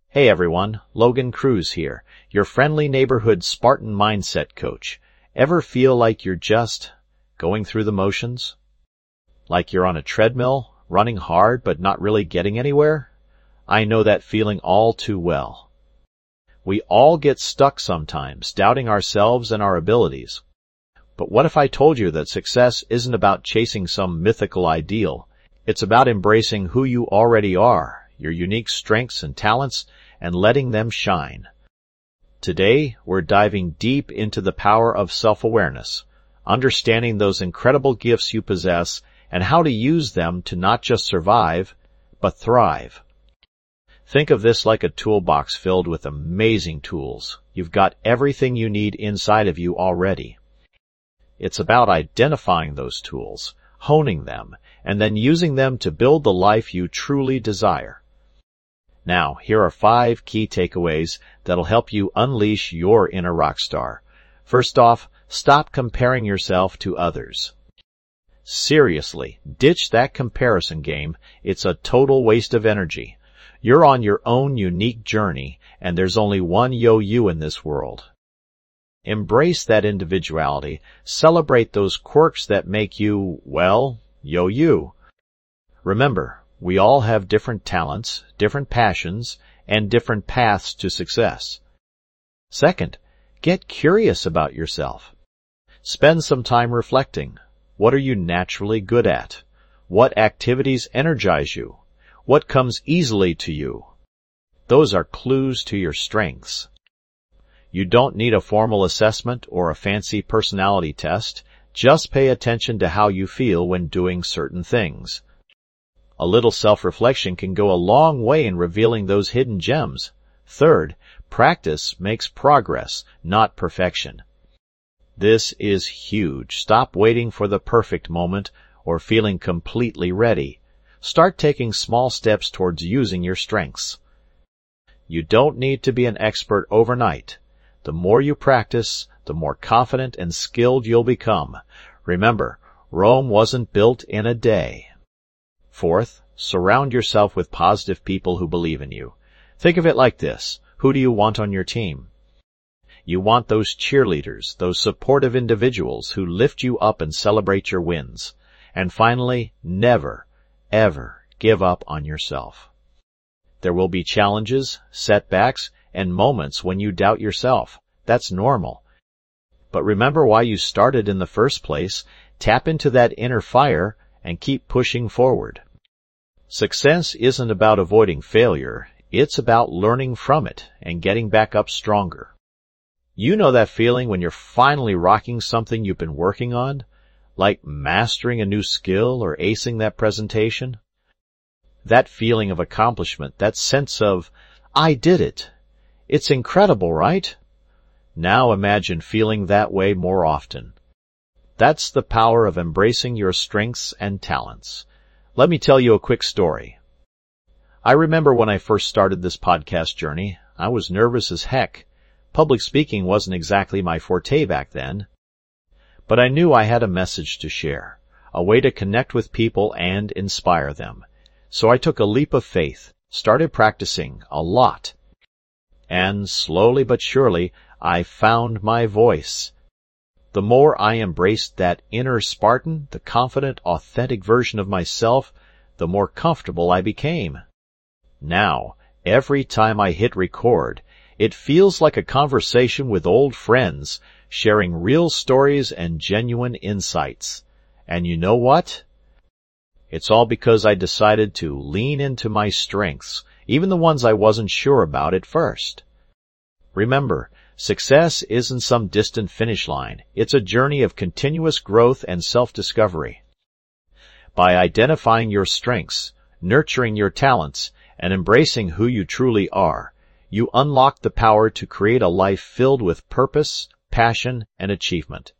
Hey everyone, Logan Cruz here, your friendly neighborhood Spartan mindset coach. Ever feel like you're just going through the motions? Like you're on a treadmill, running hard but not really getting anywhere? I know that feeling all too well. We all get stuck sometimes, doubting ourselves and our abilities. But what if I told you that success isn't about chasing some mythical ideal? It's about embracing who you already are, your unique strengths and talents, and letting them shine. Today, we're diving deep into the power of self-awareness, understanding those incredible gifts you possess and how to use them to not just survive, but thrive. Think of this like a toolbox filled with amazing tools. You've got everything you need inside of you already. It's about identifying those tools, honing them, and then using them to build the life you truly desire. Now, here are 5 key takeaways that'll help you unleash your inner rock star. First off, stop comparing yourself to others. Seriously, ditch that comparison game. It's a total waste of energy. You're on your own unique journey, and there's only one you in this world. Embrace that individuality. Celebrate those quirks that make you, well, you. Remember, we all have different talents, different passions, and different paths to success. Second, get curious about yourself. Spend some time reflecting. What are you naturally good at? What activities energize you? What comes easily to you? Those are clues to your strengths. You don't need a formal assessment or a fancy personality test. Just pay attention to how you feel when doing certain things. A little self-reflection can go a long way in revealing those hidden gems. Third, practice makes progress, not perfection. This is huge. Stop waiting for the perfect moment or feeling completely ready. Start taking small steps towards using your strengths. You don't need to be an expert overnight. The more you practice, the more confident and skilled you'll become. Remember, Rome wasn't built in a day. Fourth, surround yourself with positive people who believe in you. Think of it like this. Who do you want on your team? You want those cheerleaders, those supportive individuals who lift you up and celebrate your wins. And finally, never, ever give up on yourself. There will be challenges, setbacks, and moments when you doubt yourself. That's normal. But remember why you started in the first place. Tap into that inner fire and keep pushing forward. Success isn't about avoiding failure. It's about learning from it and getting back up stronger. You know that feeling when you're finally rocking something you've been working on? Like mastering a new skill or acing that presentation? That feeling of accomplishment, that sense of, I did it. It's incredible, right? Now imagine feeling that way more often. That's the power of embracing your strengths and talents. Let me tell you a quick story. I remember when I first started this podcast journey, I was nervous as heck. Public speaking wasn't exactly my forte back then. But I knew I had a message to share, a way to connect with people and inspire them. So I took a leap of faith, started practicing a lot. And slowly but surely, I found my voice. The more I embraced that inner Spartan, the confident, authentic version of myself, the more comfortable I became. Now, every time I hit record, it feels like a conversation with old friends, sharing real stories and genuine insights. And you know what? It's all because I decided to lean into my strengths, even the ones I wasn't sure about at first. Remember, success isn't some distant finish line. It's a journey of continuous growth and self-discovery. By identifying your strengths, nurturing your talents, and embracing who you truly are, you unlock the power to create a life filled with purpose, passion, and achievement.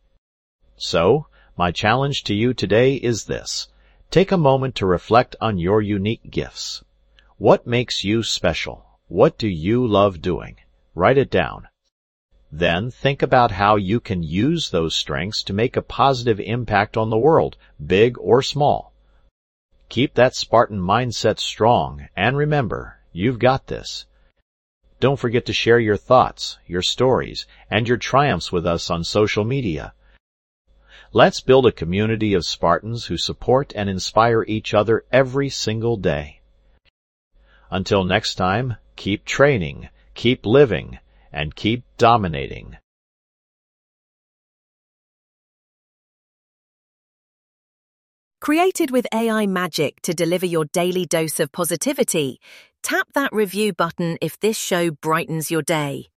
So, my challenge to you today is this. Take a moment to reflect on your unique gifts. What makes you special? What do you love doing? Write it down. Then think about how you can use those strengths to make a positive impact on the world, big or small. Keep that Spartan mindset strong, and remember, you've got this. Don't forget to share your thoughts, your stories, and your triumphs with us on social media. Let's build a community of Spartans who support and inspire each other every single day. Until next time, keep training, keep living, and keep dominating. Created with AI magic to deliver your daily dose of positivity, tap that review button if this show brightens your day.